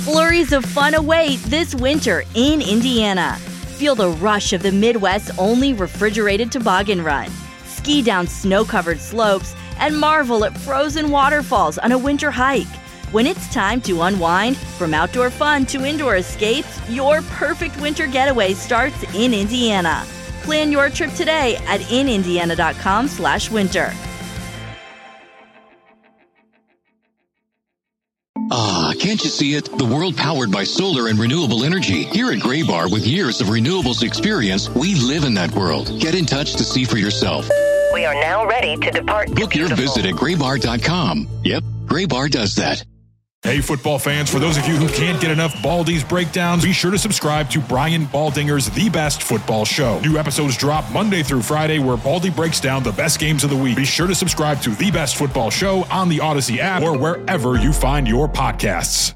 Flurries of fun await this winter in Indiana. Feel the rush of the Midwest's only refrigerated toboggan run. Ski down snow-covered slopes and marvel at frozen waterfalls on a winter hike. When it's time to unwind, from outdoor fun to indoor escapes, your perfect winter getaway starts in Indiana. Plan your trip today at inindiana.com/winter. Can't you see it? The world powered by solar and renewable energy. Here at Graybar, with years of renewables experience, we live in that world. Get in touch to see for yourself. We are now ready to depart. Book your visit at graybar.com. Yep, Graybar does that. Hey, football fans, for those of you who can't get enough Baldy's breakdowns, be sure to subscribe to Brian Baldinger's The Best Football Show. New episodes drop Monday through Friday, where Baldy breaks down the best games of the week. Be sure to subscribe to The Best Football Show on the Odyssey app or wherever you find your podcasts.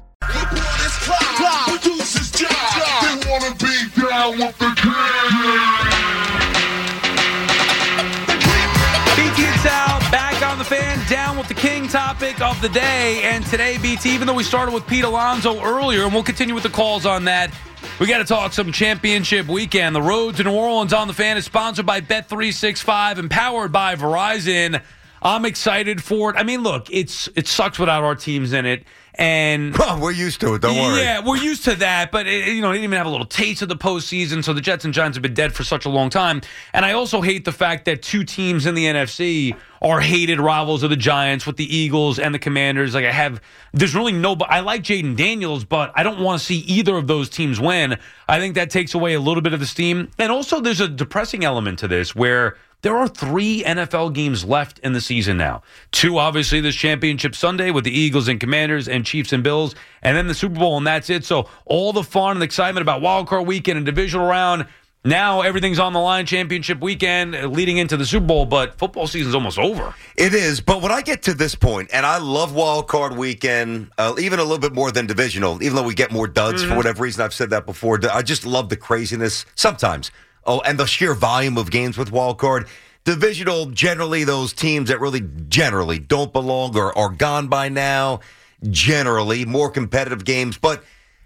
BT and Sal back on the Fan, down with the King topic of the day. And today, BT, even though we started with Pete Alonso earlier, and we'll continue with the calls on that, we got to talk some championship weekend. The road to New Orleans on the Fan is sponsored by Bet365 and powered by Verizon. I'm excited for it. I mean, look, it sucks without our teams in it. And we're used to it, don't worry. Yeah, we're used to that, but it didn't even have a little taste of the postseason, so the Jets and Giants have been dead for such a long time. And I also hate the fact that two teams in the NFC are hated rivals of the Giants with the Eagles and the Commanders. There's really I like Jaden Daniels, but I don't want to see either of those teams win. I think that takes away a little bit of the steam. And also there's a depressing element to this where there are 3 NFL games left in the season now. 2, obviously, this championship Sunday with the Eagles and Commanders and Chiefs and Bills, and then the Super Bowl, and that's it. So all the fun and excitement about Wild Card Weekend and divisional round, now everything's on the line, championship weekend leading into the Super Bowl, but football season's almost over. It is, but when I get to this point, and I love Wild Card Weekend, even a little bit more than divisional, even though we get more duds for whatever reason, I've said that before, I just love the craziness sometimes. Oh, and the sheer volume of games with Wild Card. Divisional, generally those teams that really generally don't belong or are gone by now, generally more competitive games. But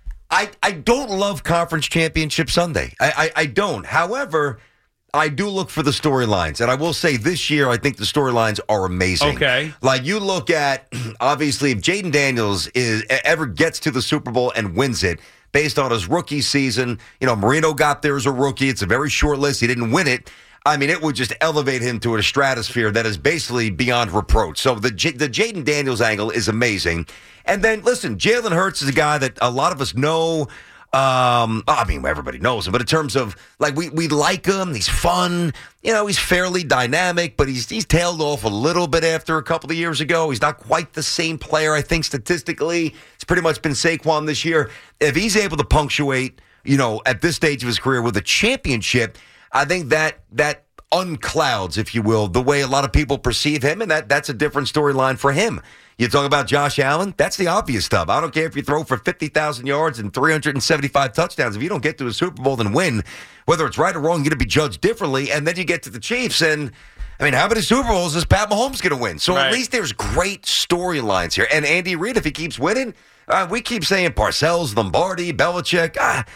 I don't love Conference Championship Sunday. I don't. However, I do look for the storylines. And I will say this year, I think the storylines are amazing. Okay. Like you look at, obviously, if Jaden Daniels ever gets to the Super Bowl and wins it, based on his rookie season, Marino got there as a rookie. It's a very short list. He didn't win it. I mean, it would just elevate him to a stratosphere that is basically beyond reproach. So the Jaden Daniels angle is amazing. And then, listen, Jalen Hurts is a guy that a lot of us know. I mean, everybody knows him. But in terms of, we like him. He's fun. He's fairly dynamic. But he's tailed off a little bit after a couple of years ago. He's not quite the same player, I think, statistically. It's pretty much been Saquon this year. If he's able to punctuate, at this stage of his career with a championship, I think that unclouds, if you will, the way a lot of people perceive him, and that's a different storyline for him. You talk about Josh Allen, that's the obvious stuff. I don't care if you throw for 50,000 yards and 375 touchdowns. If you don't get to the Super Bowl and win, whether it's right or wrong, you're going to be judged differently. And then you get to the Chiefs, and I mean, how many Super Bowls is Pat Mahomes going to win? So At least there's great storylines here. And Andy Reid, if he keeps winning, we keep saying Parcells, Lombardi, Belichick.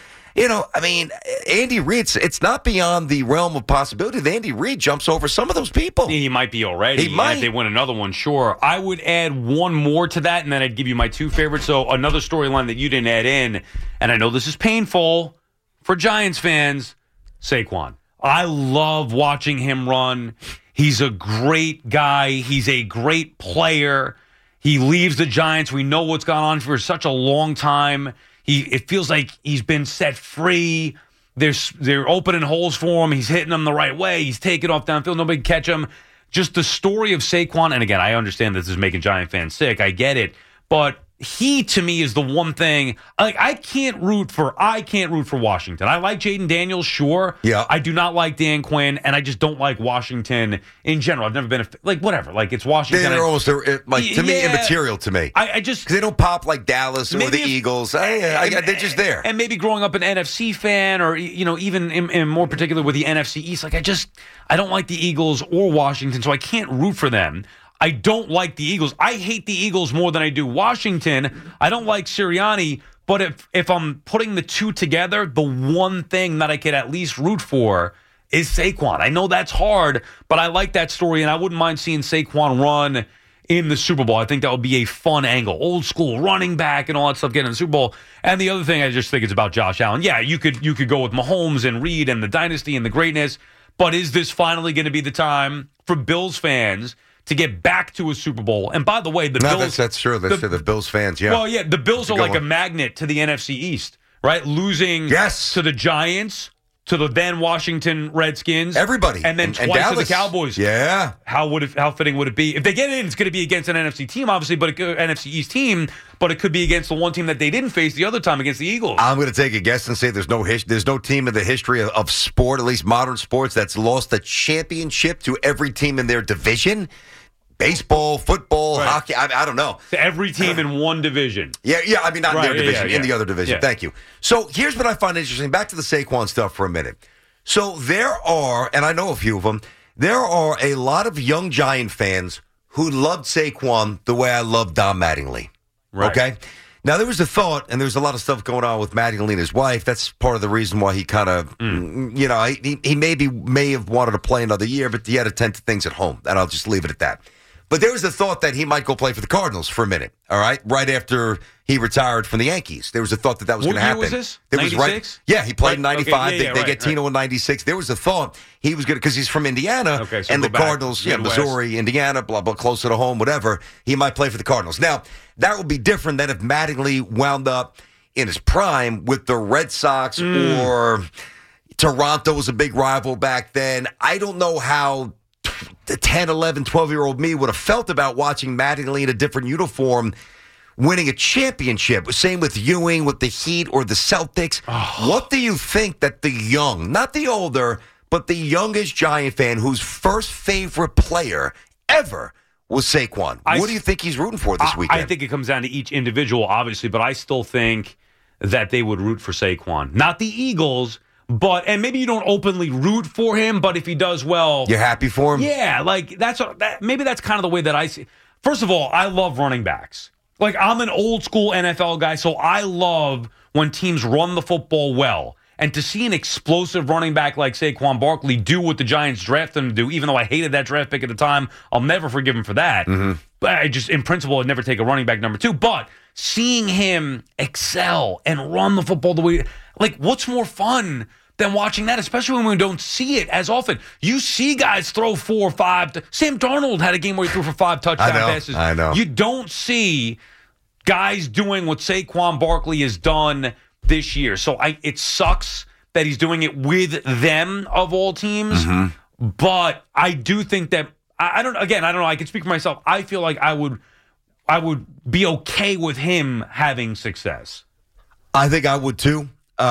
Andy Reid, it's not beyond the realm of possibility that Andy Reid jumps over some of those people. He might be already. He might. If they win another one, sure. I would add one more to that, and then I'd give you my 2 favorites. So another storyline that you didn't add in, and I know this is painful for Giants fans, Saquon. I love watching him run. He's a great guy. He's a great player. He leaves the Giants. We know what's gone on for such a long time. It feels like he's been set free. They're opening holes for him. He's hitting them the right way. He's taking off downfield. Nobody can catch him. Just the story of Saquon. And again, I understand this is making Giant fans sick. I get it. But he, to me, is the one thing. I can't root for Washington. I like Jaden Daniels, sure. Yeah. I do not like Dan Quinn, and I just don't like Washington in general. I've never been whatever. It's Washington. They're almost me immaterial to me. I just because they don't pop like Dallas or the Eagles. They're just there. And maybe growing up an NFC fan, or even in more particular with the NFC East, I don't like the Eagles or Washington, so I can't root for them. I don't like the Eagles. I hate the Eagles more than I do Washington. I don't like Sirianni, But if I'm putting the two together, the one thing that I could at least root for is Saquon. I know that's hard, but I like that story, and I wouldn't mind seeing Saquon run in the Super Bowl. I think that would be a fun angle. Old school running back and all that stuff getting in the Super Bowl. And the other thing I just think is about Josh Allen. Yeah, you could go with Mahomes and Reed and the dynasty and the greatness, but is this finally going to be the time for Bills fans to get back to a Super Bowl? And by the way, Bills... That's true. That's true. The Bills fans, yeah. Well, yeah, the Bills are like a magnet to the NFC East, right? Losing to the Giants, to the then Washington Redskins. Everybody. And then twice to the Cowboys. Yeah. How fitting would it be? If they get in, it's going to be against an NFC team, obviously, but an NFC East team, but it could be against the one team that they didn't face the other time against the Eagles. I'm going to take a guess and say there's no team in the history of sport, at least modern sports, that's lost a championship to every team in their division. Baseball, football, hockey, I don't know. To every team in one division. Yeah. I mean, not in their division, in the other division. Yeah. Thank you. So here's what I find interesting. Back to the Saquon stuff for a minute. So there are, and I know a few of them, there are a lot of young Giant fans who loved Saquon the way I love Don Mattingly. Right. Okay? Now, there was a thought, and there's a lot of stuff going on with Mattingly and his wife. That's part of the reason why he kind of, he may have wanted to play another year, but he had to tend to things at home, and I'll just leave it at that. But there was a thought that he might go play for the Cardinals for a minute, all right? Right after he retired from the Yankees. There was a thought that was going to happen. What year was this? It 96? was right. Yeah, he played in 95. Okay, they get Tino in 96. There was a thought he was going to, because he's from Indiana, so and the Cardinals, Midwest. Missouri, Indiana, blah, blah, closer to home, whatever. He might play for the Cardinals. Now, that would be different than if Mattingly wound up in his prime with the Red Sox or Toronto was a big rival back then. I don't know how the 10, 11, 12-year-old me would have felt about watching Mattingly in a different uniform winning a championship. Same with Ewing, with the Heat or the Celtics. What do you think that the young, not the older, but the youngest Giant fan whose first favorite player ever was Saquon? What do you think he's rooting for this weekend? I think it comes down to each individual, obviously, but I still think that they would root for Saquon. Not the Eagles, and maybe you don't openly root for him, but if he does well, you're happy for him? Yeah, like maybe that's kind of the way that I see. First of all, I love running backs. Like, I'm an old school NFL guy, so I love when teams run the football well. And to see an explosive running back like Saquon Barkley do what the Giants drafted him to do, even though I hated that draft pick at the time, I'll never forgive him for that. But I just, in principle, I'd never take a running back number 2. But seeing him excel and run the football the way, like, what's more fun than watching that, especially when we don't see it as often? You see guys throw 4 or 5. Sam Darnold had a game where he threw for 5 touchdown passes. I know. You don't see guys doing what Saquon Barkley has done this year. So it sucks that he's doing it with them of all teams. But I do think that I don't know. I can speak for myself. I feel like I would be okay with him having success. I think I would too.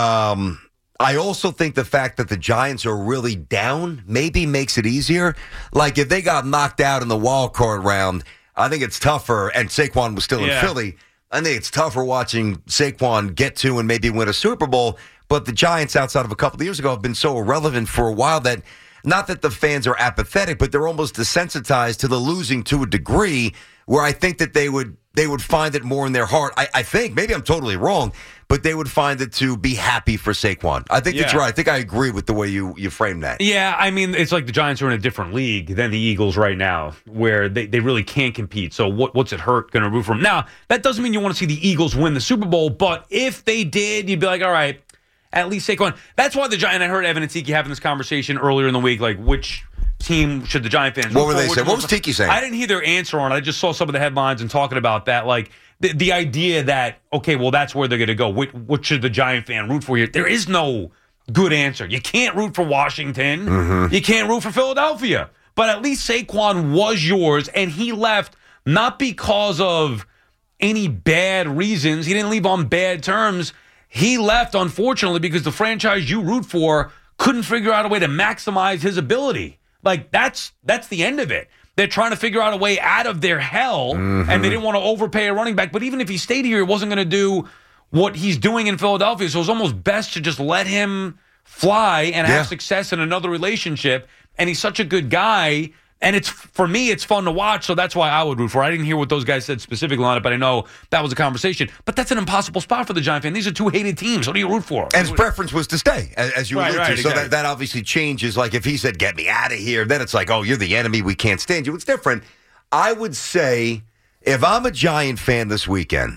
I also think the fact that the Giants are really down maybe makes it easier. Like, if they got knocked out in the wild card round, I think it's tougher, and Saquon was still in Philly, I think it's tougher watching Saquon get to and maybe win a Super Bowl. But the Giants, outside of a couple of years ago, have been so irrelevant for a while that, not that the fans are apathetic, but they're almost desensitized to the losing to a degree where I think that they would find it more in their heart. I think, maybe I'm totally wrong, but they would find it to be happy for Saquon. I think that's right. I think I agree with the way you frame that. Yeah, I mean, it's like the Giants are in a different league than the Eagles right now, where they really can't compete. So what's it hurt going to root for them? Now, that doesn't mean you want to see the Eagles win the Super Bowl, but if they did, you'd be like, all right, at least Saquon. That's why I heard Evan and Tiki having this conversation earlier in the week, like, which team should the Giant fans root for? What were they saying? What was Tiki saying? I didn't hear their answer on it. I just saw some of the headlines and talking about that, like, the idea that, okay, well, that's where they're going to go. What should the Giant fan root for here? There is no good answer. You can't root for Washington. You can't root for Philadelphia. But at least Saquon was yours, and he left not because of any bad reasons. He didn't leave on bad terms. He left, unfortunately, because the franchise you root for couldn't figure out a way to maximize his ability. Like, that's the end of it. They're trying to figure out a way out of their hell, and they didn't want to overpay a running back. But even if he stayed here, he wasn't going to do what he's doing in Philadelphia. So it was almost best to just let him fly and have success in another relationship. And he's such a good guy. And for me, it's fun to watch, so that's why I would root for. I didn't hear what those guys said specifically on it, but I know that was a conversation. But that's an impossible spot for the Giant fan. These are two hated teams. What do you root for? And his preference was to stay, as you alluded to. So exactly. that obviously changes. Like if he said, get me out of here, then it's like, oh, you're the enemy. We can't stand you. It's different. I would say if I'm a Giant fan this weekend,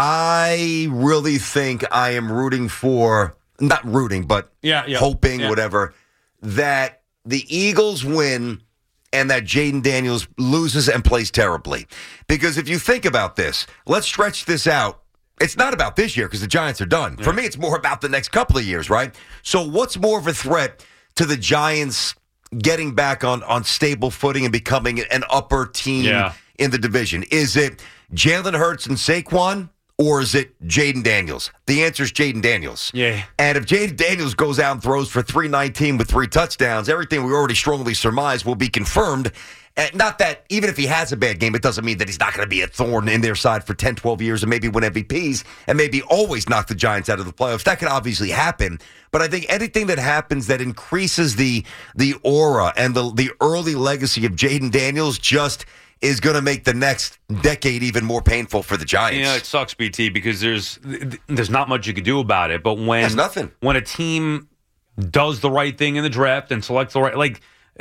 I really think I am rooting for, not rooting, but hoping, whatever, that the Eagles win and that Jaden Daniels loses and plays terribly. Because if you think about this, let's stretch this out. It's not about this year because the Giants are done. Yeah. For me, it's more about the next couple of years, right? So what's more of a threat to the Giants getting back on stable footing and becoming an upper team in the division? Is it Jalen Hurts and Saquon? Or is it Jaden Daniels? The answer is Jaden Daniels. Yeah. And if Jaden Daniels goes out and throws for 319 with 3 touchdowns, everything we already strongly surmise will be confirmed. And not that even if he has a bad game, it doesn't mean that he's not going to be a thorn in their side for 10, 12 years and maybe win MVPs and maybe always knock the Giants out of the playoffs. That could obviously happen. But I think anything that happens that increases the aura and the early legacy of Jaden Daniels just is going to make the next decade even more painful for the Giants. You know, it sucks, BT, because there's not much you could do about it. But when a team does the right thing in the draft and selects the right,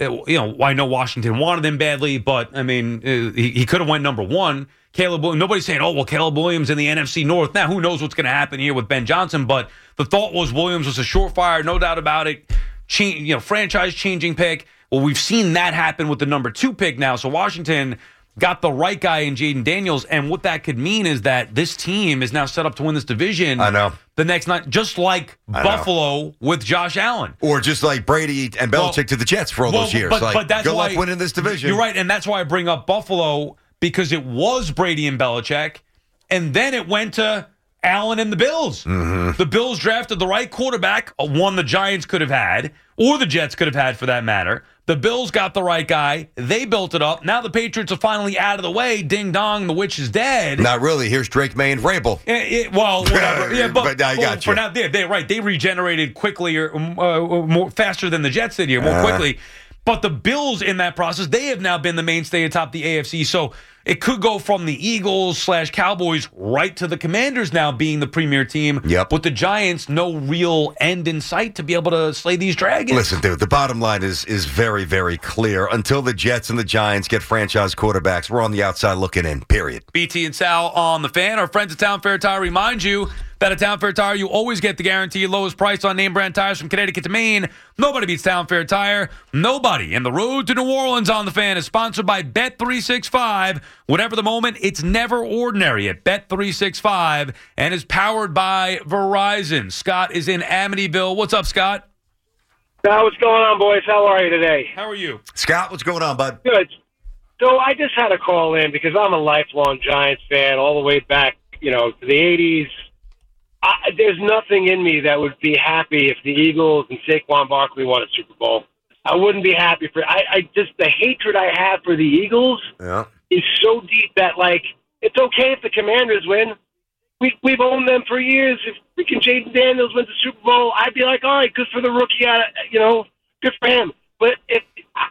I know Washington wanted him badly, but I mean, he could have went number 1. Caleb Williams. Nobody's saying, Caleb Williams in the NFC North. Now, who knows what's going to happen here with Ben Johnson? But the thought was Williams was a surefire, no doubt about it. Franchise-changing pick. Well, we've seen that happen with the number 2 pick now. So Washington got the right guy in Jaden Daniels. And what that could mean is that this team is now set up to win this division. I know. The next night, just like Buffalo with Josh Allen. Or just like Brady and Belichick to the Jets for all those years. But that's good why, luck winning this division. You're right. And that's why I bring up Buffalo, because it was Brady and Belichick. And then it went to Allen and the Bills. Mm-hmm. The Bills drafted the right quarterback, one the Giants could have had, or the Jets could have had for that matter. The Bills got the right guy. They built it up. Now the Patriots are finally out of the way. Ding dong, the witch is dead. Not really. Here's Drake May and Vrabel. Whatever. Yeah, but I got you. For now, they're right. They regenerated quickly or more faster than the Jets did here, more quickly. But the Bills in that process, they have now been the mainstay atop the AFC. So it could go from the Eagles/Cowboys right to the Commanders now being the premier team. Yep. With the Giants, no real end in sight to be able to slay these dragons. Listen, dude, the bottom line is very, very clear. Until the Jets and the Giants get franchise quarterbacks, we're on the outside looking in, period. BT and Sal on the Fan. Our friends at Town Fair Tire remind you that at Town Fair Tire, you always get the guaranteed lowest price on name brand tires from Connecticut to Maine. Nobody beats Town Fair Tire. Nobody. And the road to New Orleans on the Fan is sponsored by Bet365. Whatever the moment, it's never ordinary at Bet365 and is powered by Verizon. Scott is in Amityville. What's up, Scott? What's going on, boys? How are you today? How are you? Scott, what's going on, bud? Good. So I just had to call in because I'm a lifelong Giants fan all the way back, to the 80s. There's nothing in me that would be happy if the Eagles and Saquon Barkley won a Super Bowl. I wouldn't be happy for I just the hatred I have for the Eagles is so deep that it's okay if the Commanders win. We've owned them for years. If freaking Jaden Daniels wins the Super Bowl, I'd be like, all right, good for the rookie, good for him. But if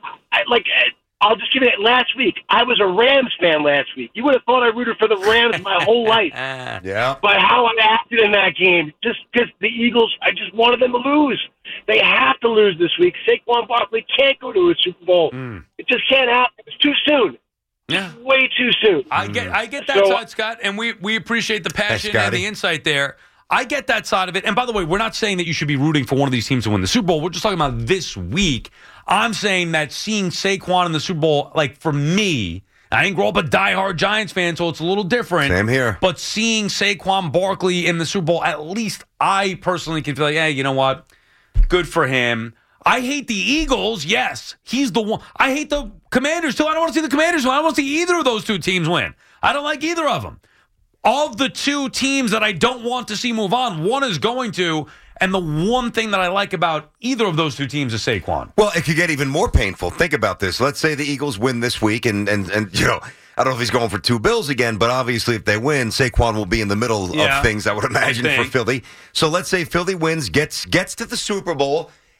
I'll just give you that. Last week, I was a Rams fan last week. You would have thought I rooted for the Rams my whole life. Yeah. But how I acted in that game, just because the Eagles, I just wanted them to lose. They have to lose this week. Saquon Barkley can't go to a Super Bowl. It just can't happen. It's too soon. Yeah. Way too soon. I get that side, Scott, and we appreciate the passion and the insight there. I get that side of it. And by the way, we're not saying that you should be rooting for one of these teams to win the Super Bowl. We're just talking about this week. I'm saying that seeing Saquon in the Super Bowl, for me, I didn't grow up a diehard Giants fan, so it's a little different. Same here. But seeing Saquon Barkley in the Super Bowl, at least I personally can feel like, hey, you know what? Good for him. I hate the Eagles. Yes, he's the one. I hate the Commanders, too. I don't want to see the Commanders win. I don't want to see either of those two teams win. I don't like either of them. Of the two teams that I don't want to see move on, one is going to, and the one thing that I like about either of those two teams is Saquon. Well, it could get even more painful. Think about this. Let's say the Eagles win this week, and I don't know if he's going for 2 bills again, but obviously if they win, Saquon will be in the middle of things, I would imagine, for Philly. So let's say Philly wins, gets to the Super Bowl,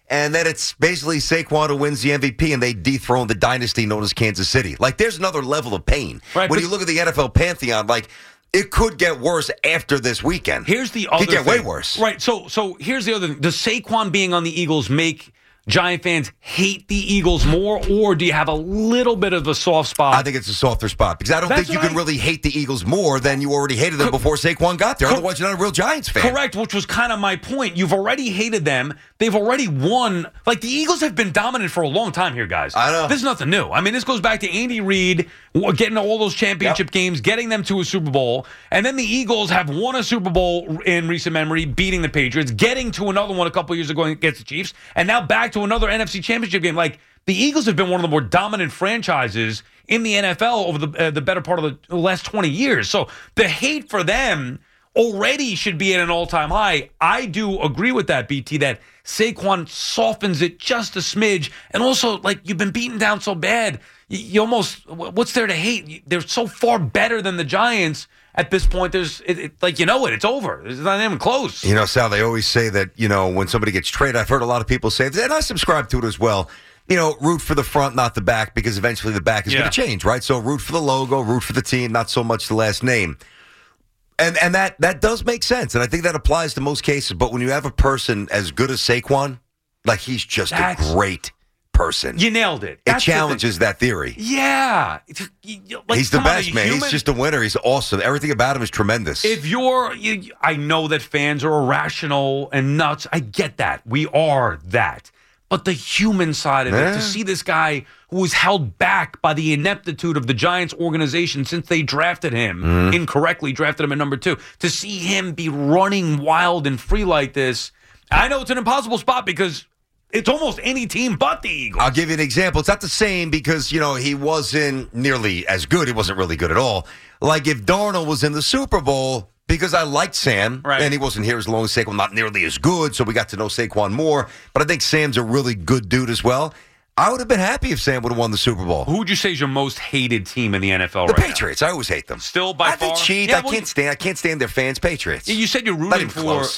and then it's basically Saquon who wins the MVP, and they dethrone the dynasty known as Kansas City. Like, there's another level of pain. Right, when you look at the NFL pantheon, like, it could get worse after this weekend. Here's the other thing. It could get way worse. Right, so here's the other thing. Does Saquon being on the Eagles make Giant fans hate the Eagles more, or do you have a little bit of a soft spot? I think it's a softer spot because I don't think you can really hate the Eagles more than you already hated them before Saquon got there. Otherwise, you're not a real Giants fan. Correct, which was kind of my point. You've already hated them. They've already won. Like, the Eagles have been dominant for a long time here, guys. I know. This is nothing new. I mean, this goes back to Andy Reid getting all those championship games, getting them to a Super Bowl, and then the Eagles have won a Super Bowl in recent memory, beating the Patriots, getting to another one a couple years ago against the Chiefs, and now back to another NFC championship game. Like, the Eagles have been one of the more dominant franchises in the NFL over the better part of the last 20 years. So the hate for them already should be at an all-time high. I do agree with that, BT, that Saquon softens it just a smidge. And also, like, you've been beaten down so bad, you almost, what's there to hate? They're so far better than the Giants. At this point, it's over. It's not even close. You know, Sal, they always say that, when somebody gets traded, I've heard a lot of people say, and I subscribe to it as well, root for the front, not the back, because eventually the back is going to change, right? So root for the logo, root for the team, not so much the last name. And that does make sense, and I think that applies to most cases. But when you have a person as good as Saquon, like, he's just a great person. You nailed it. It challenges that theory. Yeah. Like, he's the best, man. He's just a winner. He's awesome. Everything about him is tremendous. I know that fans are irrational and nuts. I get that. We are that. But the human side of it, to see this guy who was held back by the ineptitude of the Giants organization since they drafted him, incorrectly drafted him at number 2, to see him be running wild and free like this, I know it's an impossible spot because it's almost any team but the Eagles. I'll give you an example. It's not the same because, he wasn't nearly as good. He wasn't really good at all. Like, if Darnold was in the Super Bowl, because I liked Sam, and he wasn't here as long as Saquon, not nearly as good, so we got to know Saquon more. But I think Sam's a really good dude as well. I would have been happy if Sam would have won the Super Bowl. Who would you say is your most hated team in the NFL the right Patriots. now? I always hate them. Still by far? They cheat. I can't stand their fans. Patriots. You said you're rooting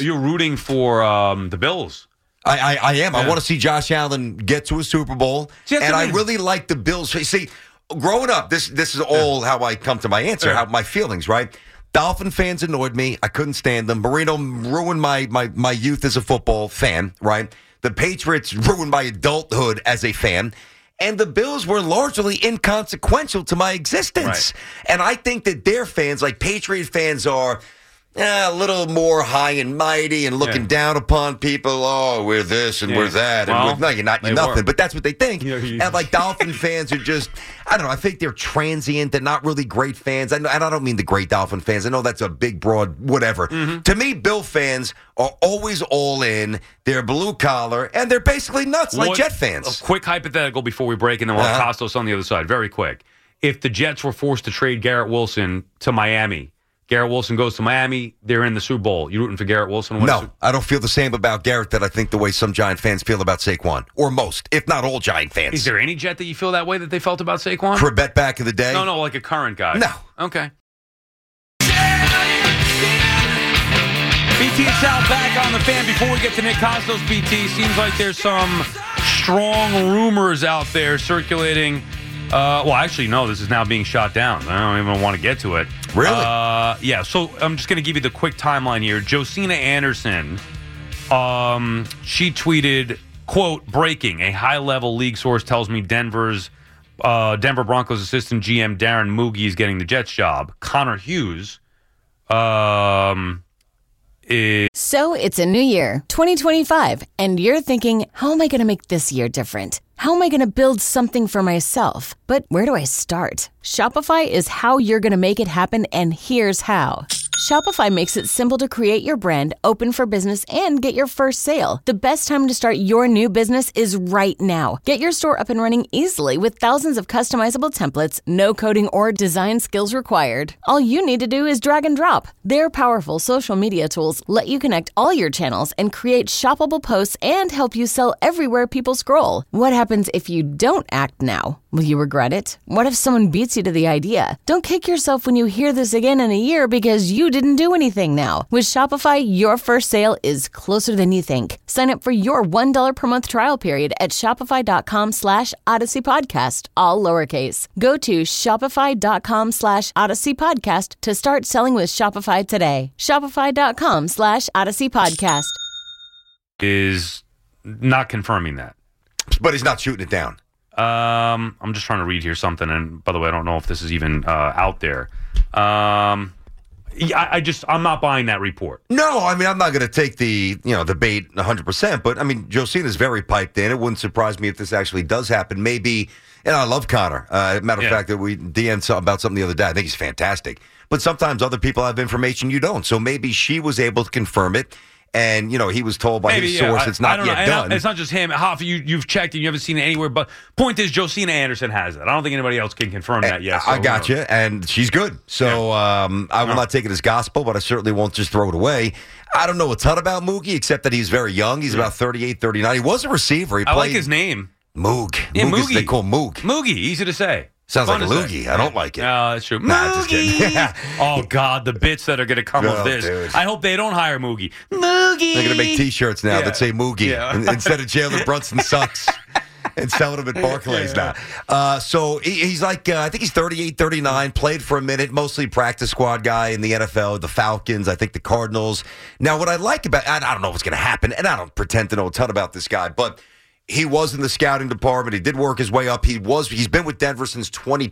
for the Bills. I am. I want to see Josh Allen get to a Super Bowl. I really like the Bills. See, growing up, this is all how I come to my answer, how my feelings, right? Dolphin fans annoyed me. I couldn't stand them. Marino ruined my youth as a football fan, right? The Patriots ruined my adulthood as a fan. And the Bills were largely inconsequential to my existence. Right. And I think that their fans, like Patriot fans, are a little more high and mighty and looking down upon people. Oh, we're this and we're that. And no, you're not. You're nothing. But that's what they think. And like Dolphin fans are just, I don't know, I think they're transient. They're not really great fans. And I don't mean the great Dolphin fans. I know that's a big, broad, whatever. To me, Bill fans are always all in. They're blue collar, and they're basically nuts like Jet fans. A quick hypothetical before we break, and then we'll have Costos on the other side. Very quick. If the Jets were forced to trade Garrett Wilson to Miami, Garrett Wilson goes to Miami, they're in the Super Bowl. You rooting for Garrett Wilson? No, I don't feel the same about Garrett that I think the way some Giant fans feel about Saquon, or most, if not all Giant fans. Is there any Jet that you feel that way that they felt about Saquon? For a bet back in the day? No, like a current guy. No. Okay. BT and Sal back on the Fan. Before we get to Nick Costos, BT, seems like there's some strong rumors out there circulating. Actually, no, this is now being shot down. I don't even want to get to it. Really? Yeah, so I'm just going to give you the quick timeline here. Josina Anderson, she tweeted, quote, breaking, a high-level league source tells me Denver Broncos assistant GM Darren Moogie is getting the Jets job. Connor Hughes So it's a new year, 2025, and you're thinking, how am I going to make this year different? How am I going to build something for myself? But where do I start? Shopify is how you're going to make it happen, and here's how. Shopify makes it simple to create your brand, open for business, and get your first sale. The best time to start your new business is right now. Get your store up and running easily with thousands of customizable templates, no coding or design skills required. All you need to do is drag and drop. Their powerful social media tools let you connect all your channels and create shoppable posts and help you sell everywhere people scroll. What happens if you don't act now? Will you regret it? What if someone beats you to the idea? Don't kick yourself when you hear this again in a year because you didn't do anything now. With Shopify, your first sale is closer than you think. Sign up for your $1 per month trial period at shopify.com/Odyssey Podcast, all lowercase. Go to shopify.com/Odyssey Podcast to start selling with Shopify today. Shopify.com/Odyssey Podcast. Is not confirming that. But he's not shooting it down. I'm just trying to read here something, and by the way, I don't know if this is even out there. I'm not buying that report. No, I mean, I'm not going to take the bait 100%, but I mean, Josina's very piped in. It wouldn't surprise me if this actually does happen. Maybe, and I love Connor. Matter of fact, that we DM'd about something the other day. I think he's fantastic. But sometimes other people have information you don't. So maybe she was able to confirm it. And, he was told by his source it's not yet done. It's not just him. Hoff, you've checked and you haven't seen it anywhere. But point is, Josina Anderson has it. I don't think anybody else can confirm that yet. So I got you. And she's good. So I will not take it as gospel, but I certainly won't just throw it away. I don't know a ton about Moogie, except that he's very young. He's about 38, 39. He was a receiver. I like his name. Moog. Yeah, Moogie. They call him Moog. Moogie. Easy to say. Sounds like a loogie. I don't like it. No, that's true. Nah, just kidding. Oh, God, the bits that are going to come of this. Dude. I hope they don't hire Moogie. Moogie! They're going to make T-shirts now that say Moogie instead of Jalen Brunson sucks and selling them at Barclays now. So he's like, I think he's 38, 39, played for a minute, mostly practice squad guy in the NFL, the Falcons, I think the Cardinals. Now, what I like about, I don't know what's going to happen, and I don't pretend to know a ton about this guy, but he was in the scouting department. He did work his way up. He's been with Denver since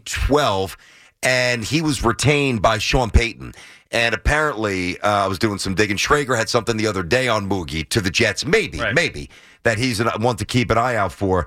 2012, and he was retained by Sean Payton. And apparently, I was doing some digging. Schrager had something the other day on Moogie to the Jets. Maybe, that he's one to keep an eye out for.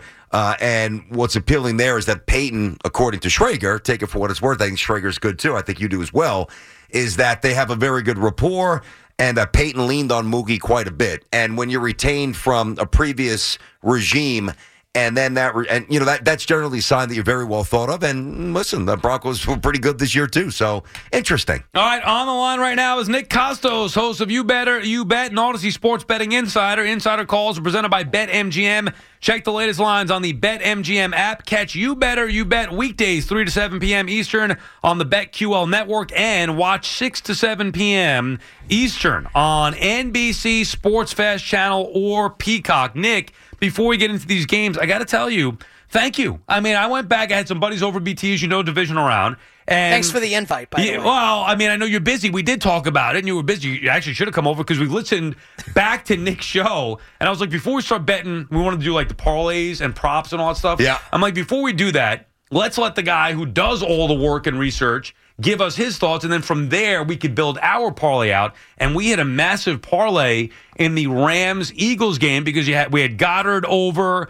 And what's appealing there is that Payton, according to Schrager, take it for what it's worth, I think Schrager's good too, I think you do as well, is that they have a very good rapport. And Peyton leaned on Moogie quite a bit. And when you're retained from a previous regime, and then that's generally a sign that you're very well thought of. And listen, the Broncos were pretty good this year too. So interesting. All right, on the line right now is Nick Costos, host of You Better, You Bet, and Odyssey Sports Betting Insider. Insider calls are presented by BetMGM. Check the latest lines on the BetMGM app. Catch You Better, You Bet weekdays 3 to 7 p.m. Eastern on the BetQL network, and watch 6 to 7 p.m. Eastern on NBC Sports Fast Channel or Peacock. Nick, before we get into these games, I got to tell you, thank you. I mean, I went back. I had some buddies over at BT, as you know, divisional round. And thanks for the invite, by the way. Well, I mean, I know you're busy. We did talk about it, and you were busy. You actually should have come over because we listened back to Nick's show. And I was like, before we start betting, we want to do like the parlays and props and all that stuff. Yeah. I'm like, before we do that, let's let the guy who does all the work and research give us his thoughts, and then from there we could build our parlay out. And we had a massive parlay in the Rams-Eagles game because we had Goddard over.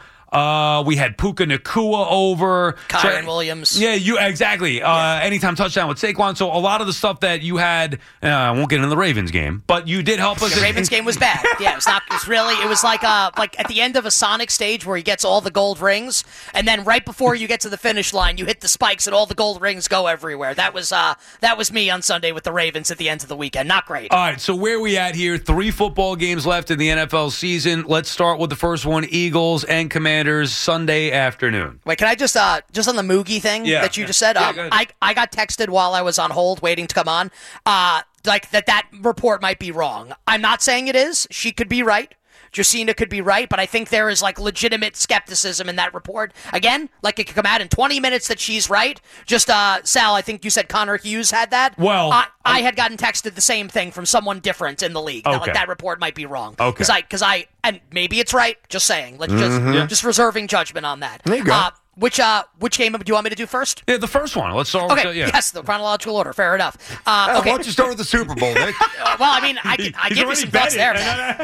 We had Puka Nacua over. Kyron Williams. Yeah, exactly. Anytime touchdown with Saquon. So a lot of the stuff that you had, I won't get into the Ravens game, but you did help us. The Ravens game was bad. Yeah, it was like at the end of a Sonic stage where he gets all the gold rings, and then right before you get to the finish line, you hit the spikes and all the gold rings go everywhere. That was me on Sunday with the Ravens at the end of the weekend. Not great. All right, so where are we at here? 3 football games left in the NFL season. Let's start with the first one, Eagles and Commanders. Sunday afternoon. Wait, can I just on the Moogie thing that you just said? Go I got texted while I was on hold waiting to come on, like that report might be wrong. I'm not saying it is. She could be right. Josina could be right, but I think there is like legitimate skepticism in that report. Again, like it could come out in 20 minutes that she's right. Just, Sal, I think you said Connor Hughes had that. Well, I had gotten texted the same thing from someone different in the league. Okay. Like that report might be wrong. Okay. And maybe it's right. Just saying. Let's just reserving judgment on that. There you go. Which game do you want me to do first? Yeah, the first one. Let's start with yes, the chronological order. Fair enough. Okay. Why don't you start with the Super Bowl, Nick? Well, I mean, I give you some thoughts there.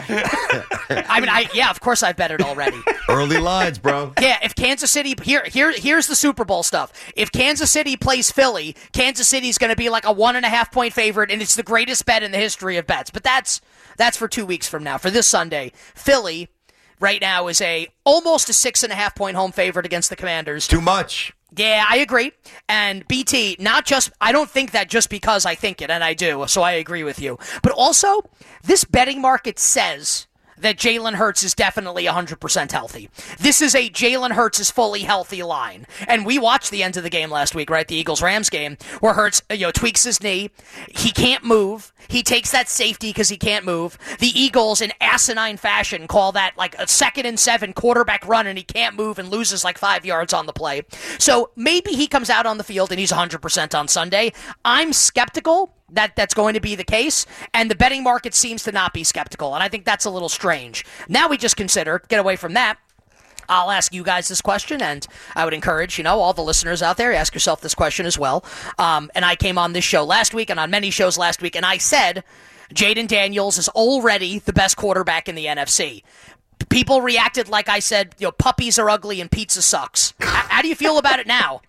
I mean, of course I've bet it already. Early lines, bro. Yeah, if Kansas City here's the Super Bowl stuff. If Kansas City plays Philly, Kansas City's going to be like a 1.5 point favorite, and it's the greatest bet in the history of bets. But that's for 2 weeks from now. For this Sunday, Philly right now is almost a 6.5 point home favorite against the Commanders. Too much. Yeah, I agree. And BT, I don't think that just because I think it, and I do, so I agree with you. But also, this betting market says, that Jalen Hurts is definitely 100% healthy. This is a Jalen Hurts is fully healthy line. And we watched the end of the game last week, right? The Eagles-Rams game, where Hurts tweaks his knee. He can't move. He takes that safety because he can't move. The Eagles, in asinine fashion, call that like a 2nd and 7 quarterback run, and he can't move and loses like 5 yards on the play. So maybe he comes out on the field and he's 100% on Sunday. I'm skeptical that that's going to be the case, and the betting market seems to not be skeptical, and I think that's a little strange. Now we just consider, get away from that, I'll ask you guys this question, and I would encourage, all the listeners out there, ask yourself this question as well. And I came on this show last week and on many shows last week, and I said Jayden Daniels is already the best quarterback in the NFC. People reacted like I said, puppies are ugly and pizza sucks. How do you feel about it now?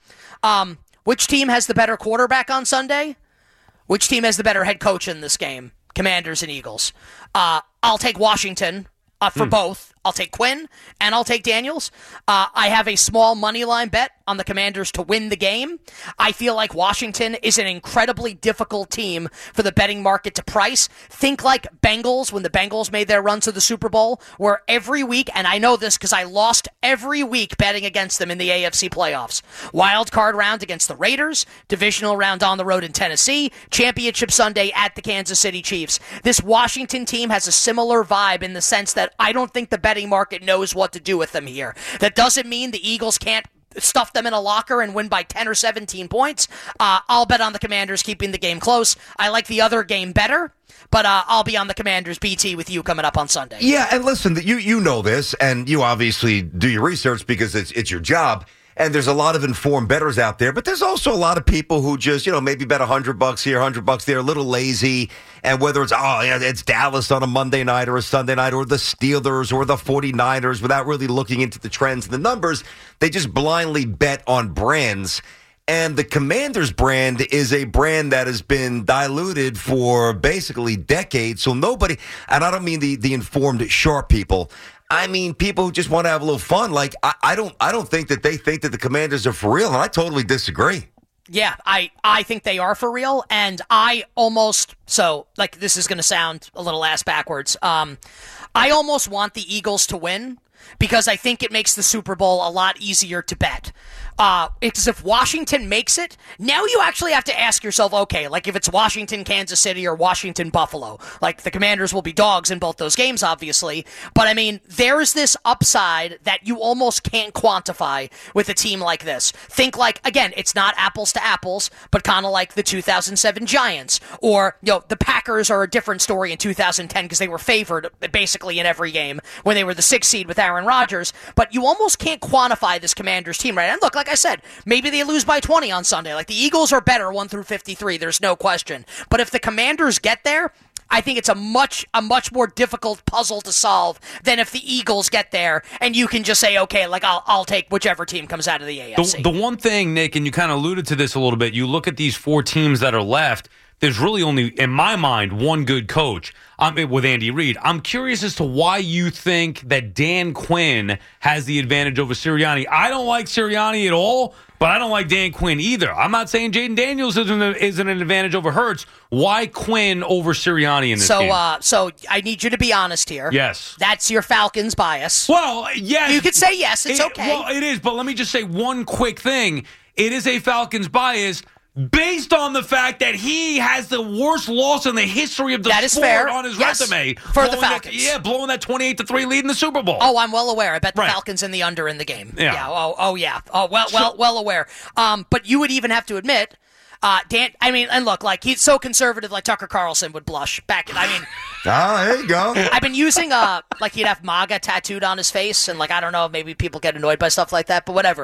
Which team has the better quarterback on Sunday? Which team has the better head coach in this game? Commanders and Eagles. I'll take Washington for both. I'll take Quinn, and I'll take Daniels. I have a small money line bet on the Commanders to win the game. I feel like Washington is an incredibly difficult team for the betting market to price. Think like Bengals when the Bengals made their run to the Super Bowl, where every week, and I know this because I lost every week betting against them in the AFC playoffs. Wild card round against the Raiders, divisional round on the road in Tennessee, championship Sunday at the Kansas City Chiefs. This Washington team has a similar vibe in the sense that I don't think the betting market knows what to do with them here. That doesn't mean the Eagles can't stuff them in a locker and win by 10 or 17 points. I'll bet on the Commanders keeping the game close. I like the other game better, but I'll be on the Commanders, BT, with you coming up on Sunday. Yeah, and listen, you know this, and you obviously do your research because it's your job. And there's a lot of informed bettors out there, but there's also a lot of people who just, maybe bet $100 here, $100 there, a little lazy. And whether it's Dallas on a Monday night or a Sunday night or the Steelers or the 49ers without really looking into the trends and the numbers, they just blindly bet on brands. And the Commanders brand is a brand that has been diluted for basically decades. So nobody, and I don't mean the informed, sharp people, I mean, people who just want to have a little fun. Like, I don't think that they think that the Commanders are for real, and I totally disagree. Yeah, I think they are for real, and I almost, this is going to sound a little ass backwards. I almost want the Eagles to win because I think it makes the Super Bowl a lot easier to bet. Because if Washington makes it, now you actually have to ask yourself, okay, like if it's Washington, Kansas City, or Washington, Buffalo, like the Commanders will be dogs in both those games, obviously. But I mean, there's this upside that you almost can't quantify with a team like this. Think like, again, it's not apples to apples, but kind of like the 2007 Giants, or, the Packers are a different story in 2010 because they were favored basically in every game when they were the 6th seed with Aaron Rodgers. But you almost can't quantify this Commanders team, right? And look, like I said, maybe they lose by 20 on Sunday. Like the Eagles are better 1 through 53. There's no question. But if the Commanders get there, I think it's a much more difficult puzzle to solve than if the Eagles get there and you can just say, okay, like I'll take whichever team comes out of the AFC. The one thing, Nick, and you kind of alluded to this a little bit, you look at these 4 teams that are left, there's really only, in my mind, one good coach with Andy Reid. I'm curious as to why you think that Dan Quinn has the advantage over Sirianni. I don't like Sirianni at all, but I don't like Dan Quinn either. I'm not saying Jayden Daniels isn't an advantage over Hurts. Why Quinn over Sirianni in this game? So I need you to be honest here. Yes. That's your Falcons bias. Well, yes. You could say yes. It's okay. Well, it is, but let me just say one quick thing. It is a Falcons bias based on the fact that he has the worst loss in the history of the sport on his resume. For the Falcons. Blowing that 28-3 lead in the Super Bowl. Oh, I'm well aware. I bet the Falcons in the under in the game. Yeah. Yeah. Well aware. But you would even have to admit, Dan, and look, like he's so conservative, like Tucker Carlson would blush back. There you go. I've been using, like he'd have MAGA tattooed on his face, and like, I don't know, maybe people get annoyed by stuff like that, but whatever.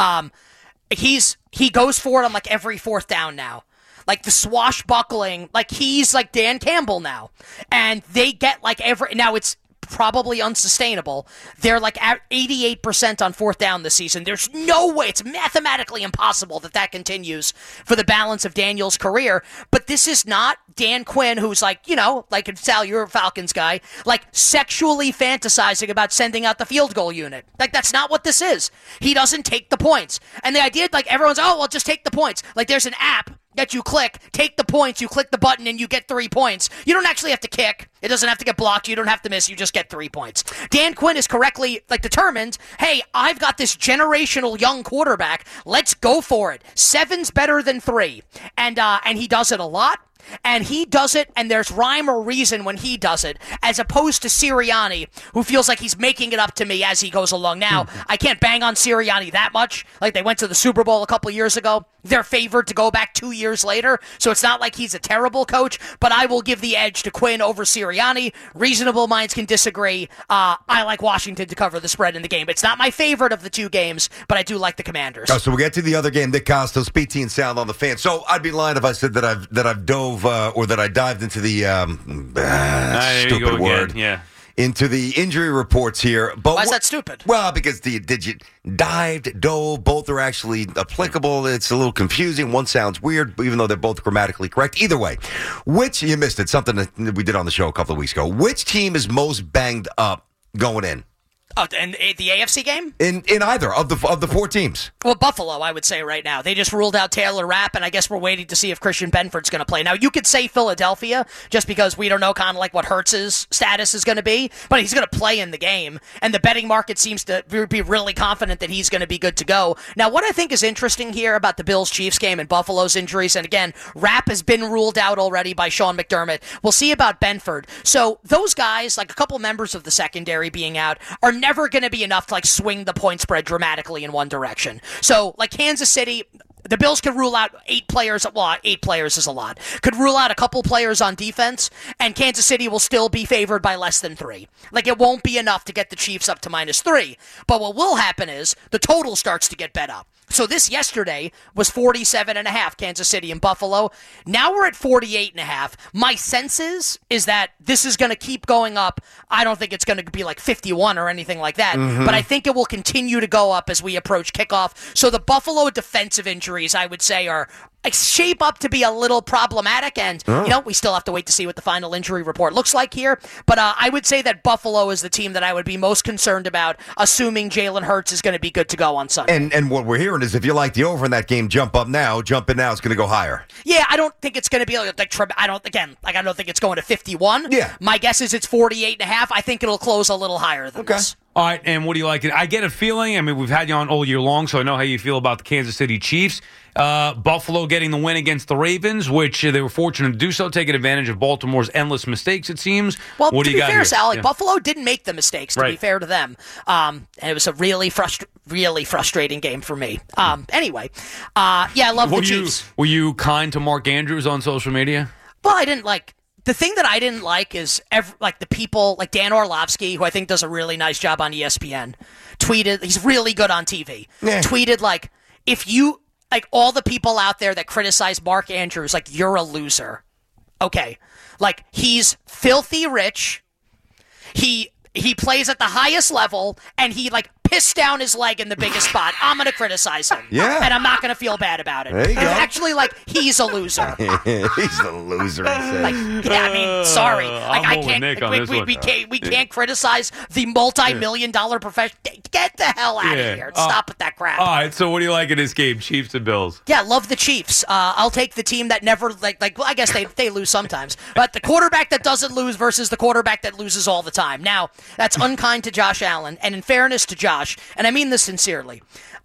He goes for it on like every 4th down now. Like the swashbuckling, like he's like Dan Campbell now. And they get like now it's probably unsustainable. They're like at 88% on 4th down this season. There's no way. It's mathematically impossible that continues for the balance of Daniel's career. But this is not Dan Quinn, who's like, like Sal, you're a Falcons guy, like sexually fantasizing about sending out the field goal unit. Like that's not what this is. He doesn't take the points. And the idea, like everyone's, just take the points. Like there's an app that you click, take the points, you click the button, and you get 3 points. You don't actually have to kick. It doesn't have to get blocked. You don't have to miss. You just get 3 points. Dan Quinn is correctly determined, hey, I've got this generational young quarterback. Let's go for it. 7's better than 3. And he does it a lot. And he does it, and there's rhyme or reason when he does it, as opposed to Sirianni, who feels like he's making it up to me as he goes along. Now, I can't bang on Sirianni that much. Like, they went to the Super Bowl a couple years ago. They're favored to go back 2 years later, so it's not like he's a terrible coach, but I will give the edge to Quinn over Sirianni. Reasonable minds can disagree. I like Washington to cover the spread in the game. It's not my favorite of the 2 games, but I do like the Commanders. So we'll get to the other game. Nick Costos, PT and Sound on the Fan. So I'd be lying if I said that I've dove or that I dived into the stupid word. Yeah. Into the injury reports here. But why is that stupid? Well, because did you dived, dove, both are actually applicable. It's a little confusing. One sounds weird, even though they're both grammatically correct. Either way, which, you missed it, something that we did on the show a couple of weeks ago. Which team is most banged up going in? Oh, and the AFC game? In either of the 4 teams. Well, Buffalo, I would say right now. They just ruled out Taylor Rapp, and I guess we're waiting to see if Christian Benford's going to play. Now, you could say Philadelphia, just because we don't know kind of like what Hurts's status is going to be, but he's going to play in the game, and the betting market seems to be really confident that he's going to be good to go. Now, what I think is interesting here about the Bills-Chiefs game and Buffalo's injuries, and again, Rapp has been ruled out already by Sean McDermott. We'll see about Benford. So those guys, like a couple members of the secondary being out, are never going to be enough to like swing the point spread dramatically in one direction. So like Kansas City, the Bills could rule out 8 players. Well, 8 players is a lot. Could rule out a couple players on defense, and Kansas City will still be favored by less than 3. Like, it won't be enough to get the Chiefs up to -3. But what will happen is the total starts to get bet up. So this yesterday was 47.5, Kansas City and Buffalo. Now we're at 48.5. My sense is that this is going to keep going up. I don't think it's going to be like 51 or anything like that, but I think it will continue to go up as we approach kickoff. So the Buffalo defensive injuries, I would say, are shape up to be a little problematic, and we still have to wait to see what the final injury report looks like here. But I would say that Buffalo is the team that I would be most concerned about, assuming Jalen Hurts is going to be good to go on Sunday. And what we're hearing is if you like the over in that game, jump in now. It's going to go higher. Yeah, I don't think it's going to be like I don't think it's going to 51. Yeah, my guess is it's 48.5. I think it'll close a little higher than this. All right, and what do you like? I get a feeling, I mean, we've had you on all year long, so I know how you feel about the Kansas City Chiefs. Buffalo getting the win against the Ravens, which they were fortunate to do so, taking advantage of Baltimore's endless mistakes, it seems. Well, what to do you be got fair, here? Sal, Buffalo didn't make the mistakes, to be fair to them. And it was a really frustrating game for me. Anyway, I love the Chiefs. Were you kind to Mark Andrews on social media? Well, I didn't like... The thing that I didn't like is the people like Dan Orlovsky, who I think does a really nice job on ESPN, tweeted, he's really good on TV, tweeted like, if you, like all the people out there that criticize Mark Andrews, like you're a loser. Okay. Like he's filthy rich. He plays at the highest level, and he like pissed down his leg in the biggest spot. I'm going to criticize him. Yeah. And I'm not going to feel bad about it. There you go. Actually, like, he's a loser. He's the loser, he said. Sorry. I'm with Nick on this one. We can't criticize the multi-million-dollar professional. Get the hell out of here. Stop with that crap. All right, so what do you like in this game, Chiefs and Bills? Yeah, love the Chiefs. I'll take the team that never, well, I guess they lose sometimes. But the quarterback that doesn't lose versus the quarterback that loses all the time. Now, that's unkind to Josh Allen. And in fairness to Josh, and I mean this sincerely,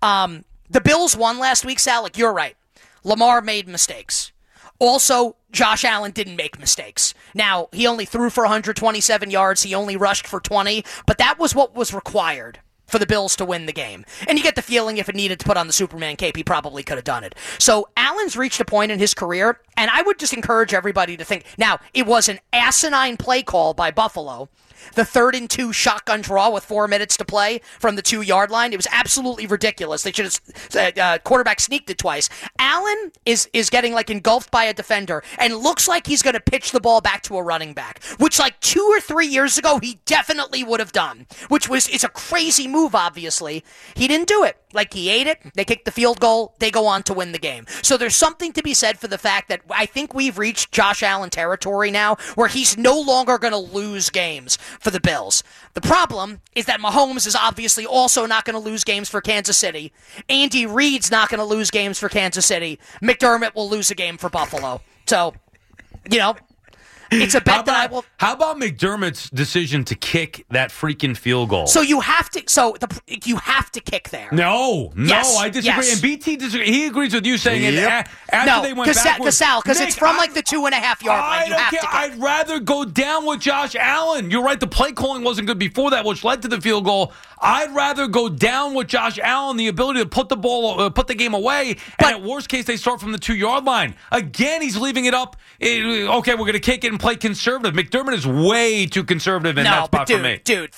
the Bills won last week, Sal. Like, you're right. Lamar made mistakes. Also, Josh Allen didn't make mistakes. Now, he only threw for 127 yards. He only rushed for 20. But that was what was required for the Bills to win the game. And you get the feeling if it needed to put on the Superman cape, he probably could have done it. So Allen's reached a point in his career, and I would just encourage everybody to think. Now, it was an asinine play call by Buffalo. The 3rd and 2 shotgun draw with 4 minutes to play from the 2-yard line. It was absolutely ridiculous. They should have quarterback sneaked it twice. Allen is getting like engulfed by a defender and looks like he's going to pitch the ball back to a running back, which like 2 or 3 years ago he definitely would have done, it's a crazy move, obviously. He didn't do it. Like, he ate it, they kick the field goal, they go on to win the game. So there's something to be said for the fact that I think we've reached Josh Allen territory now where he's no longer going to lose games for the Bills. The problem is that Mahomes is obviously also not going to lose games for Kansas City. Andy Reid's not going to lose games for Kansas City. McDermott will lose a game for Buffalo. So, it's a bet that I will. How about McDermott's decision to kick that freaking field goal? So you have to. You have to kick there. No, I disagree. Yes. And BT disagrees. He agrees with you saying it after they went backwards. Because it's from like the 2.5 yard line. You have to kick. I'd rather go down with Josh Allen. You're right. The play calling wasn't good before that, which led to the field goal. I'd rather go down with Josh Allen, the ability to put the game away, and at worst case, they start from the 2 yard line. Again, he's leaving it up. Okay, we're going to kick it and play conservative. McDermott is way too conservative in that spot for me.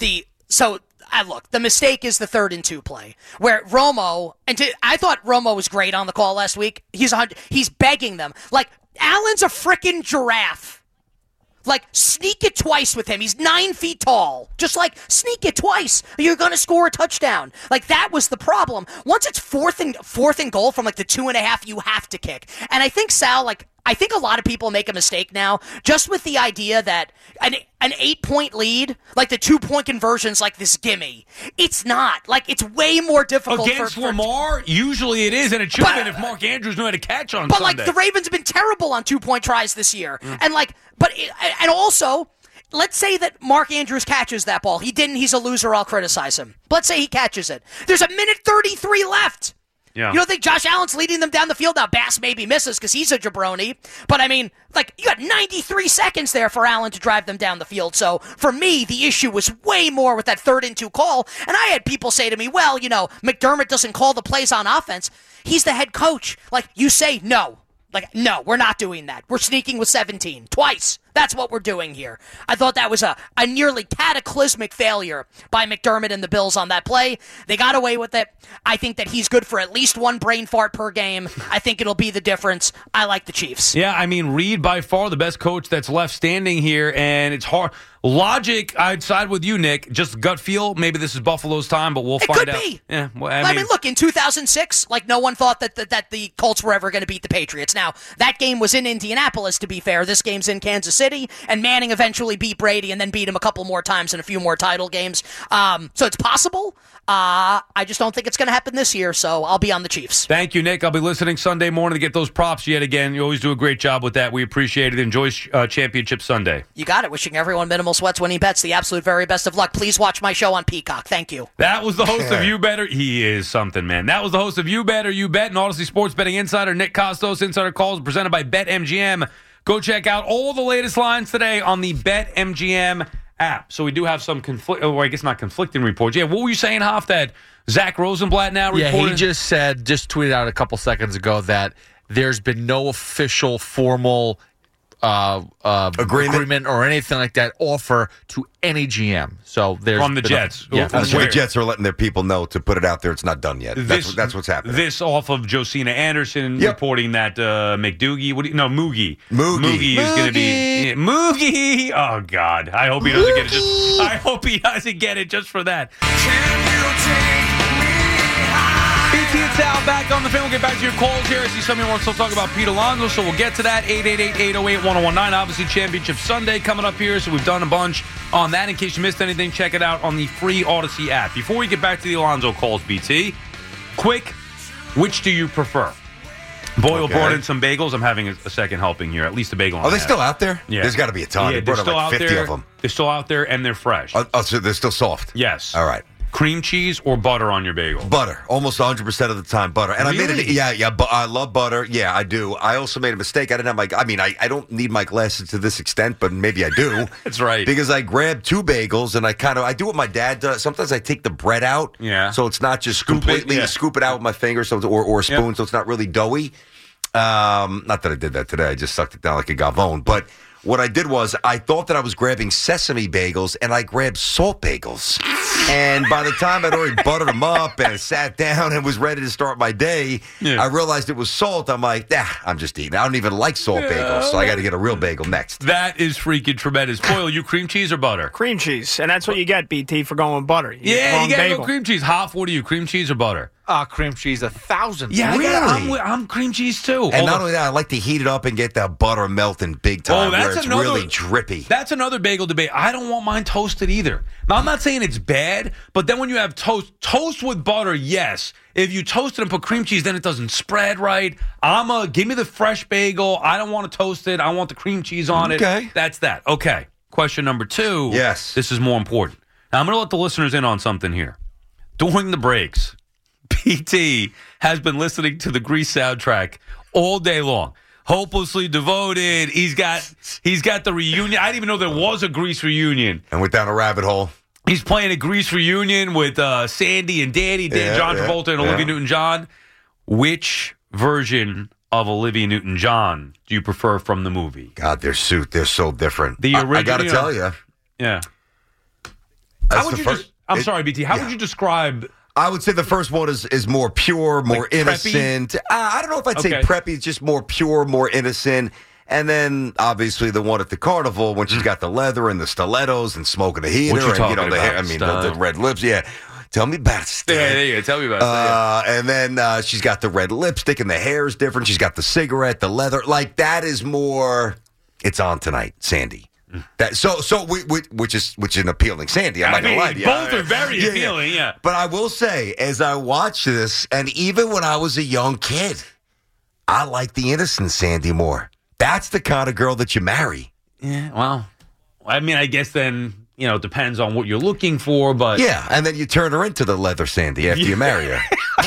Look, the mistake is the 3rd and 2 play where Romo, I thought Romo was great on the call last week. He's begging them. Like, Allen's a freaking giraffe. Like, sneak it twice with him. He's 9 feet tall. Just like, sneak it twice. You're going to score a touchdown. Like, that was the problem. Once it's fourth and goal from like the 2.5, you have to kick. And I think Sal, I think a lot of people make a mistake now just with the idea that an 8-point lead, like the 2-point conversion's like this gimme. It's not. Like, it's way more difficult. Against Lamar, usually it is, and it should have been if Mark Andrews knew how to catch on Sunday. But, like, the Ravens have been terrible on 2-point tries this year. And, like, and also, let's say that Mark Andrews catches that ball. He didn't. He's a loser. I'll criticize him. Let's say he catches it. There's a minute 33 left. Yeah. You don't think Josh Allen's leading them down the field? Now, Bass maybe misses because he's a jabroni. But, I mean, like, you got 93 seconds there for Allen to drive them down the field. So, for me, the issue was way more with that 3rd and 2 call. And I had people say to me, well, McDermott doesn't call the plays on offense. He's the head coach. Like, you say no. Like, no, we're not doing that. We're sneaking with 17. Twice. That's what we're doing here. I thought that was a nearly cataclysmic failure by McDermott and the Bills on that play. They got away with it. I think that he's good for at least one brain fart per game. I think it'll be the difference. I like the Chiefs. Yeah, I mean, Reid by far the best coach that's left standing here, and it's hard. Logic, I'd side with you, Nick. Just gut feel. Maybe this is Buffalo's time, but we'll find out. It could be. Yeah, well, I mean, look, in 2006, like, no one thought that the Colts were ever going to beat the Patriots. Now, that game was in Indianapolis, to be fair. This game's in Kansas City, and Manning eventually beat Brady and then beat him a couple more times in a few more title games. So it's possible. I just don't think it's going to happen this year, so I'll be on the Chiefs. Thank you, Nick. I'll be listening Sunday morning to get those props yet again. You always do a great job with that. We appreciate it. Enjoy Championship Sunday. You got it. Wishing everyone minimal sweats, winning bets, the absolute very best of luck. Please watch my show on Peacock. Thank you. That was the host of You Better. He is something, man. That was the host of You Better, You Bet, and Odyssey Sports Betting Insider, Nick Costos. Insider Calls presented by BetMGM. Go check out all the latest lines today on the BetMGM app. So we do have some conflicting reports. Yeah, what were you saying, Hoff, that Zach Rosenblatt now reported? Yeah, he just tweeted out a couple seconds ago that there's been no official formal agreement or anything like that offer to any GM. So there's from the Jets. Yeah, so the Jets are letting their people know to put it out there. It's not done yet. That's what's happening. This off of Josina Anderson reporting that Moogie is going to be Moogie. Oh God, I hope he doesn't get it. I hope he doesn't get it just for that. BT and Sal back on the film. We'll get back to your calls here. I see somebody wants to talk about Pete Alonso, so we'll get to that. 888-808-1019. Obviously, Championship Sunday coming up here, so we've done a bunch on that. In case you missed anything, check it out on the free Odyssey app. Before we get back to the Alonso calls, BT, quick, which do you prefer? Boyle brought in some bagels. I'm having a second helping here, at least a bagel. Are they still out there? Yeah. There's got to be a ton. Yeah, they brought still like 50 of them. They're still out there, and they're fresh. So they're still soft? Yes. All right. Cream cheese or butter on your bagel? Butter. Almost 100% of the time, butter. And really? I made it, I love butter. Yeah, I do. I also made a mistake. I didn't have I don't need my glasses to this extent, but maybe I do. That's right. Because I grabbed 2 bagels, and I do what my dad does. Sometimes I take the bread out. Yeah. So it's not just completely scoop it out with my finger or a spoon, so it's not really doughy. Not that I did that today. I just sucked it down like a gavone. But what I did was I thought that I was grabbing sesame bagels, and I grabbed salt bagels. And by the time I'd already buttered them up and sat down and was ready to start my day, I realized it was salt. I'm like, I'm just eating. I don't even like salt bagels, so I got to get a real bagel next. That is freaking tremendous. Boyle, you cream cheese or butter? Cream cheese, and that's what you get, BT, for going with butter. You got to go cream cheese. Hoff, what are you, cream cheese or butter? Cream cheese 1,000. Yeah, Really? I'm cream cheese too. And not only that, I like to heat it up and get that butter melting big time where it's really drippy. That's another bagel debate. I don't want mine toasted either. Now, I'm not saying it's bad, but then when you have toast with butter, yes. If you toast it and put cream cheese, then it doesn't spread right. Give me the fresh bagel. I don't want to toast it. I want the cream cheese on it. That's that. Okay. Question number 2. Yes. This is more important. Now, I'm going to let the listeners in on something here. During the breaks, PT has been listening to the Grease soundtrack all day long. Hopelessly Devoted. He's got the reunion. I didn't even know there was a Grease reunion. And went down a rabbit hole. He's playing a Grease reunion with Sandy and Danny, John Travolta and Olivia Newton-John. Which version of Olivia Newton-John do you prefer from the movie? God, they're so different. The original, I got to tell you. Yeah. I'm sorry, BT. How would you describe... I would say the first one is more pure, more innocent. I don't know if I'd say preppy. It's just more pure, more innocent. And then, obviously, the one at the carnival when she's got the leather and the stilettos and smoking a heater and the hair. I mean, the red lips. Yeah, tell me about it. Yeah. Tell me about it. And then she's got the red lipstick and the hair is different. She's got the cigarette, the leather. Like that is more. It's on tonight, Sandy. Which is an appealing Sandy. I'm not gonna lie to you. Both are very appealing, yeah. But I will say, as I watch this, and even when I was a young kid, I like the innocent Sandy more. That's the kind of girl that you marry. Yeah, well, I mean, I guess then, it depends on what you're looking for, but... Yeah, and then you turn her into the leather Sandy after you marry her.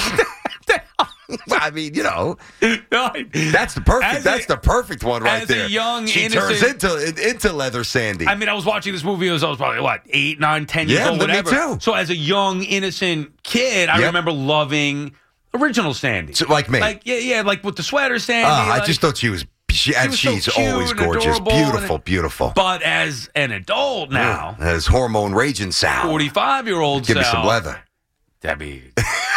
I mean, that's the perfect one right there. As a young, she innocent... turns into leather Sandy. I mean, I was watching this movie as I was probably, 8, 9, 10 years old, whatever. Me too. So as a young, innocent kid, I remember loving original Sandy. So, like me. Like with the sweater Sandy. I just thought she's always gorgeous. Beautiful. But as an adult now. As hormone raging Sal. 45-year-old Sal. Give me some leather. Debbie.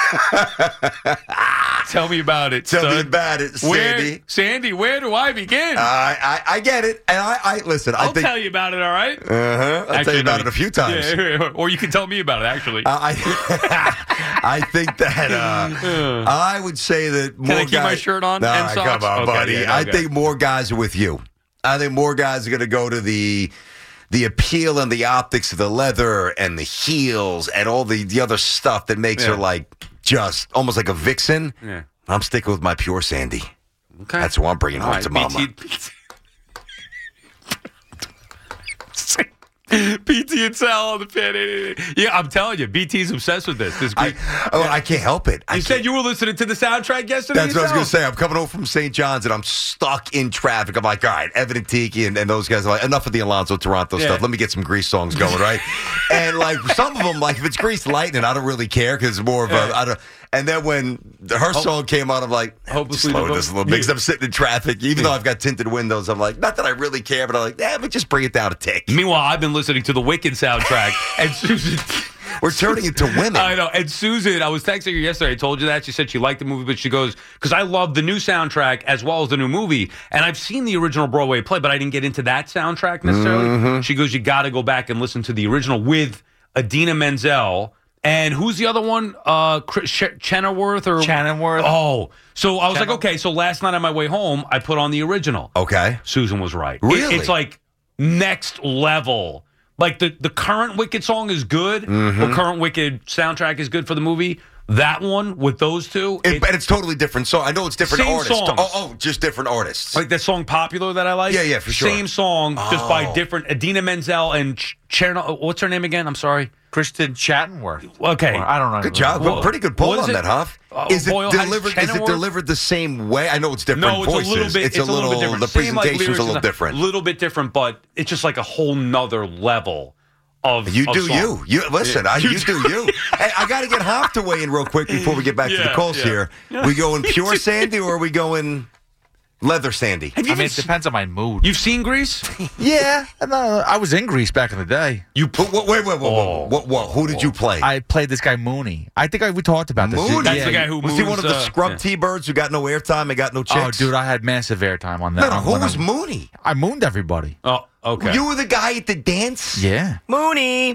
Tell me about it. Tell me about it, Sandy. Sandy, where do I begin? I get it. And I listen. I'll tell you about it, all right? I'll tell you about it a few times. Yeah, or you can tell me about it, actually. I think that I would say that more guys... Can I keep my shirt on and socks? Come on, buddy. Yeah, I think more guys are with you. I think more guys are going to go to the appeal and the optics of the leather and the heels and all the other stuff that makes her just almost like a vixen. Yeah. I'm sticking with my pure Sandy. Okay. That's who I'm bringing home to Mama. BT and Sal on the pin. Yeah, I'm telling you, BT's obsessed with this. I can't help it. You said you were listening to the soundtrack yesterday. That's what I was going to say. I'm coming home from St. John's and I'm stuck in traffic. I'm like, all right, Evan and Tiki and those guys are like, enough of the Alonzo Toronto stuff. Let me get some Grease songs going, right? And some of them, if it's Grease Lightning, I don't really care because it's more of a. And then when her song came out, I'm like, just slow this a little bit because I'm sitting in traffic. Even though I've got tinted windows, I'm like, not that I really care, but I'm like, let me just bring it down a tick. Meanwhile, I've been listening to the Wicked soundtrack, and Susan... We're turning into women. I know. And Susan, I was texting her yesterday. I told you that. She said she liked the movie, but she goes, because I love the new soundtrack as well as the new movie. And I've seen the original Broadway play, but I didn't get into that soundtrack necessarily. Mm-hmm. She goes, you got to go back and listen to the original with Idina Menzel. And who's the other one? Chenoweth? Oh. So I was like, okay. So last night on my way home, I put on the original. Okay. Susan was right. Really? It's like next level. Like the current Wicked song is good. Mm-hmm. The current Wicked soundtrack is good for the movie. That one with those two. And it's totally different. So I know it's different artists. Songs. Just different artists. Like that song Popular that I like? Yeah, for sure. Same song, just by different. Idina Menzel and what's her name again? I'm sorry. Kristen Chattenworth. Okay. I don't know. Good job. Well, pretty good pull on that, Huff. Is it delivered the same way? I know it's different voices. It's a little bit different. The presentation's a little different. A little bit different, but it's just like a whole nother level. You do you. Listen, you do you. Hey, I got to get Hoff to weigh in real quick before we get back to the calls here. We going pure Sandy or are we going leather Sandy? It depends on my mood. You've seen Grease? Yeah. I was in Grease back in the day. Wait. Who did you play? I played this guy Mooney. I think we talked about this. Mooney? That's the guy who was he one of the scrub T-birds who got no airtime and got no chicks? Oh, dude, I had massive airtime on that. No, who was Mooney? I mooned everybody. Oh, Okay. You were the guy at the dance? Yeah. Mooney.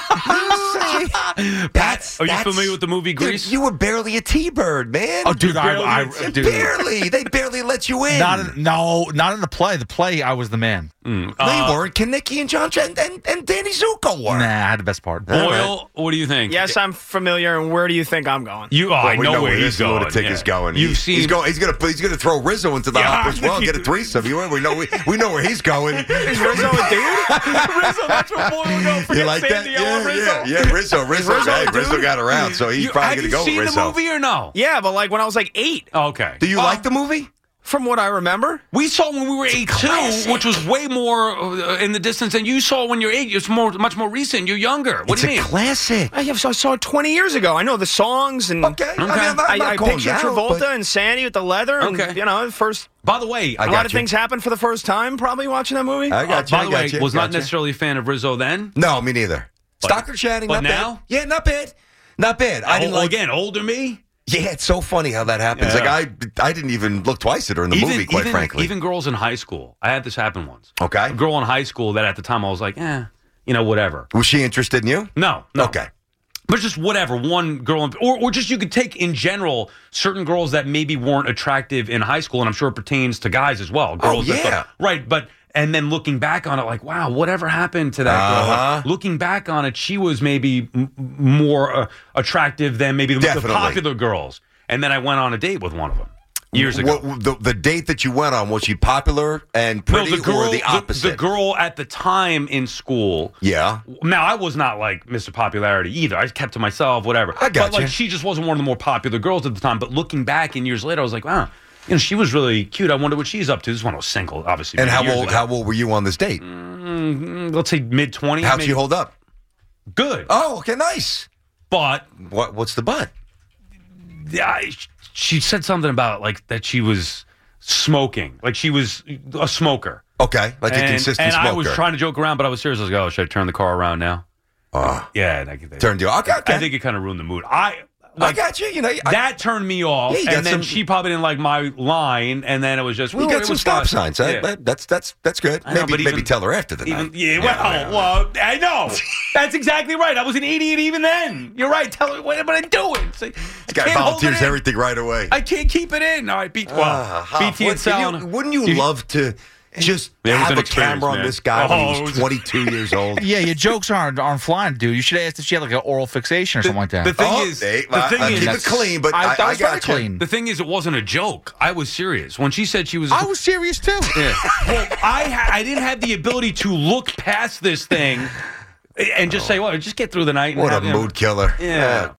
That's, Are you familiar with the movie Grease? Dude, you were barely a T-Bird, man. Oh, dude, dude. Barely. They barely let you in. Not in the play. The play, I was the man. No, you weren't. Kaneki and John Trent and Danny Zuko were. Nah, I had the best part. Boyle, what do you think? Yes, I'm familiar. And where do you think I'm going? I we know where he's this going. lunatic is going. You've seen. He's gonna throw Rizzo into the hopper as well and get a threesome. We know where he's going. Is Rizzo a dude? Rizzo, that's what Boyle would go. You like that? Yeah, Rizzo. Rizzo got around, so he's probably going to go with Rizzo. Have you seen the movie or no? Yeah, but like when I was like 8. Okay. Do you like the movie? From what I remember, we saw when we were 8 too, which was way more in the distance than you saw when you're 8. It's much more recent. You're younger. What do you mean? It's a classic. I saw it 20 years ago. I know the songs and okay. I pictured Travolta and Sandy with the leather. And, the first. By the way, a lot of things happened for the first time. Probably watching that movie. I got you. By the way, was not necessarily a fan of Rizzo then. No, me neither. Stockard Channing, but not now, bad. Yeah, not bad. Not bad. I didn't again older me. Yeah, it's so funny how that happens. Yeah. Like I didn't even look twice at her in the movie, quite frankly. Even girls in high school. I had this happen once. Okay. A girl in high school that at the time I was like, whatever. Was she interested in you? No. Okay. But just whatever, one girl, or just you could take in general certain girls that maybe weren't attractive in high school, and I'm sure it pertains to guys as well. Girls right, but and then looking back on it, like, wow, whatever happened to that girl? Looking back on it, she was maybe more attractive than maybe the popular girls. And then I went on a date with one of them years ago. The date that you went on, was she popular and pretty, or the opposite? The girl at the time in school. Yeah. Now, I was not like Mr. Popularity either. I kept to myself, whatever. I got But you. she just wasn't one of the more popular girls at the time. But looking back and years later, I was like, wow. She was really cute. I wonder what she's up to. This one was single, obviously. And how old were you on this date? Let's say mid-20s. How'd she hold up? Good. Oh, okay, nice. But what's the but? Yeah, she said something about like that she was smoking, like she was a smoker. Okay, like a consistent smoker. And I was trying to joke around, but I was serious. I was like, "Oh, should I turn the car around now?" Yeah, turned you. Okay. I think it kind of ruined the mood. I got you. That turned me off, and then she probably didn't like my line, and then it was just you got some stop signs. Yeah. That's good. Maybe tell her after the night. Well, I know. That's exactly right. I was an idiot even then. You're right. Tell her what am I doing? This guy volunteers everything right away. I can't keep it in. All right, BT and Sound. Wouldn't you love to just have a camera on this guy when he was 22 years old? Yeah, your jokes aren't flying, dude. You should have asked if she had like an oral fixation or something like that. The thing is, keep it clean, but I was very got clean. The thing is, it wasn't a joke. I was serious when she said she was. I was serious too. Yeah. Well, I didn't have the ability to look past this thing and just say, "Well, just get through the night." What a mood killer! Yeah.